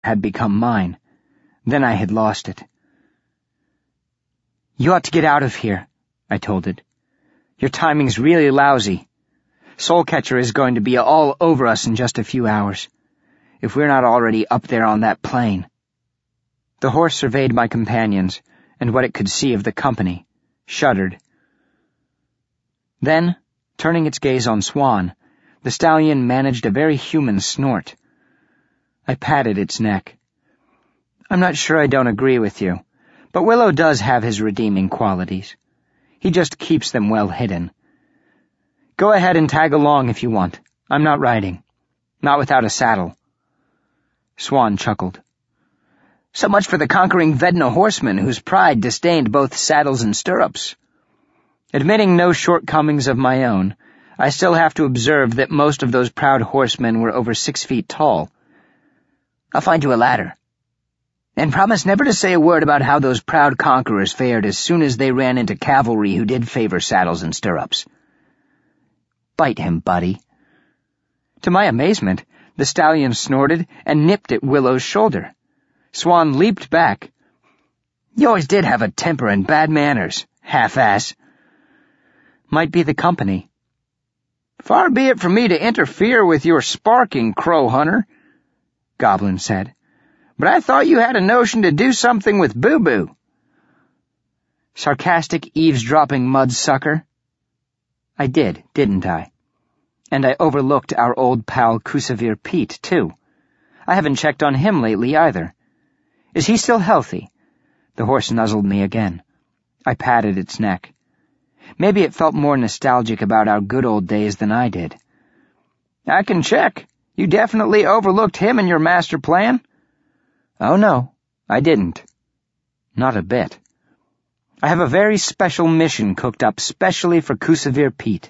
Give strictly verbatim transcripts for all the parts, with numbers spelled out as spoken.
had become mine. Then I had lost it. "You ought to get out of here," I told it. "Your timing's really lousy. Soulcatcher is going to be all over us in just a few hours, if we're not already up there on that plane." The horse surveyed my companions and what it could see of the company, shuddered. Then, turning its gaze on Swan, the stallion managed a very human snort. I patted its neck. "I'm not sure I don't agree with you, but Willow does have his redeeming qualities. He just keeps them well hidden. Go ahead and tag along if you want. I'm not riding. Not without a saddle." Swan chuckled. "So much for the conquering Vedna horseman whose pride disdained both saddles and stirrups. Admitting no shortcomings of my own, I still have to observe that most of those proud horsemen were over six feet tall. I'll find you a ladder. And promise never to say a word about how those proud conquerors fared as soon as they ran into cavalry who did favor saddles and stirrups. Bite him, buddy." To my amazement, the stallion snorted and nipped at Willow's shoulder. Swan leaped back. "You always did have a temper and bad manners, half-ass." "Might be the company." "Far be it from me to interfere with your sparking, crow hunter," Goblin said. "But I thought you had a notion to do something with Boo Boo." Sarcastic eavesdropping mudsucker. I did, didn't I? And I overlooked our old pal Kusavir Pete, too. I haven't checked on him lately either. Is he still healthy? The horse nuzzled me again. I patted its neck. Maybe it felt more nostalgic about our good old days than I did. "I can check. You definitely overlooked him in your master plan?" "Oh no, I didn't. Not a bit. I have a very special mission cooked up specially for Kusavir Pete.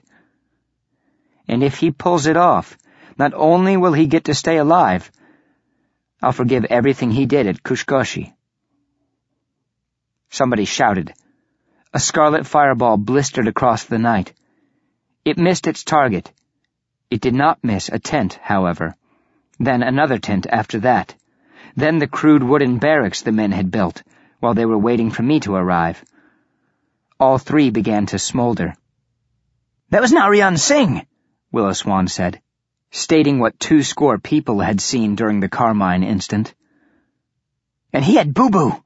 And if he pulls it off, not only will he get to stay alive, I'll forgive everything he did at Kushkoshi." Somebody shouted. A scarlet fireball blistered across the night. It missed its target. It did not miss a tent, however. Then another tent after that. Then the crude wooden barracks the men had built, while they were waiting for me to arrive. All three began to smolder. "That was Narayan Singh," Willow Swan said, stating what two score people had seen during the Carmine instant. "And he had Boo Boo."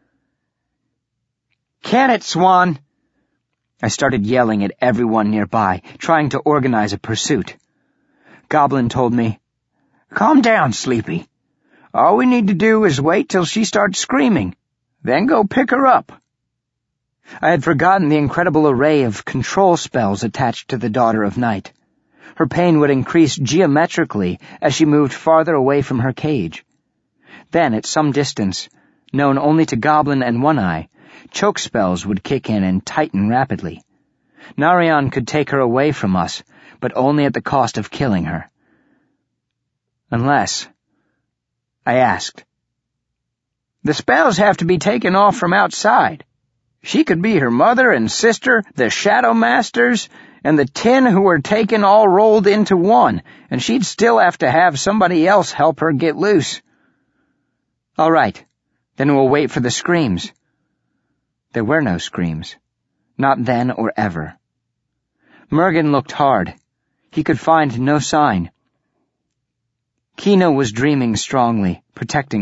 "Can it, Swan?" I started yelling at everyone nearby, trying to organize a pursuit. Goblin told me, "Calm down, Sleepy. All we need to do is wait till she starts screaming, then go pick her up." I had forgotten the incredible array of control spells attached to the Daughter of Night. Her pain would increase geometrically as she moved farther away from her cage. Then, at some distance, known only to Goblin and One-Eye, choke spells would kick in and tighten rapidly. Narayan could take her away from us, but only at the cost of killing her. Unless... I asked. "The spells have to be taken off from outside. She could be her mother and sister, the Shadow Masters, and the ten who were taken all rolled into one, and she'd still have to have somebody else help her get loose." "All right, then we'll wait for the screams." There were no screams. Not then or ever. Mergen looked hard. He could find no sign. Kino was dreaming strongly, protecting